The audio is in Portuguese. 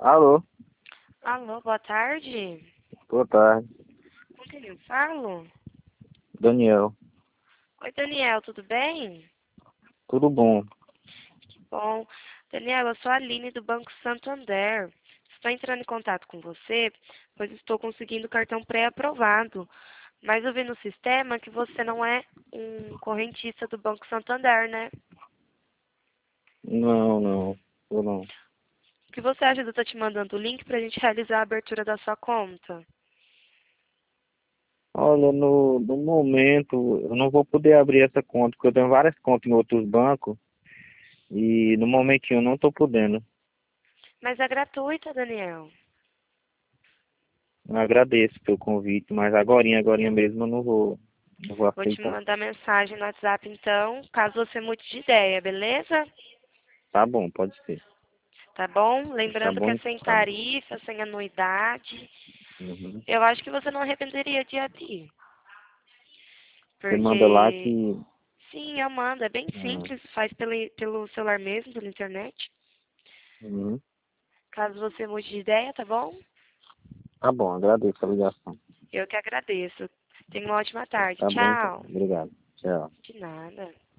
Alô, Alô, boa tarde. boa tarde. Com quem eu falo? Daniel, Oi, Daniel, tudo bem? tudo bom? Bom, Daniel, eu sou a Aline do Banco Santander. Estou entrando em contato com você, pois estou conseguindo cartão pré-aprovado. Mas eu vi no sistema que você não é um correntista do Banco Santander, né? Não, eu não. O que você acha de eu estar te mandando o link para a gente realizar a abertura da sua conta? Olha, no momento eu não vou poder abrir essa conta, porque eu tenho várias contas em outros bancos e no momentinho eu não estou podendo. Mas é gratuita, Daniel. Eu agradeço pelo convite, mas agorinha mesmo eu não vou Vou te aceitar. mandar mensagem no WhatsApp então, caso você mude de ideia, beleza? Tá bom, pode ser. Tá bom? Tá Lembrando que bom, é sem tá bom. tarifa, sem anuidade. Uhum. Eu acho que você não arrependeria de abrir. Você manda lá Porque, que. sim, eu mando. É bem Ah, simples, faz pelo celular mesmo, pela internet. uhum. Caso você mude de ideia, tá bom? Tá bom, agradeço a ligação. Eu que agradeço. Tenha uma ótima tarde. Tá bom então, Tchau. obrigado. Tchau. De nada.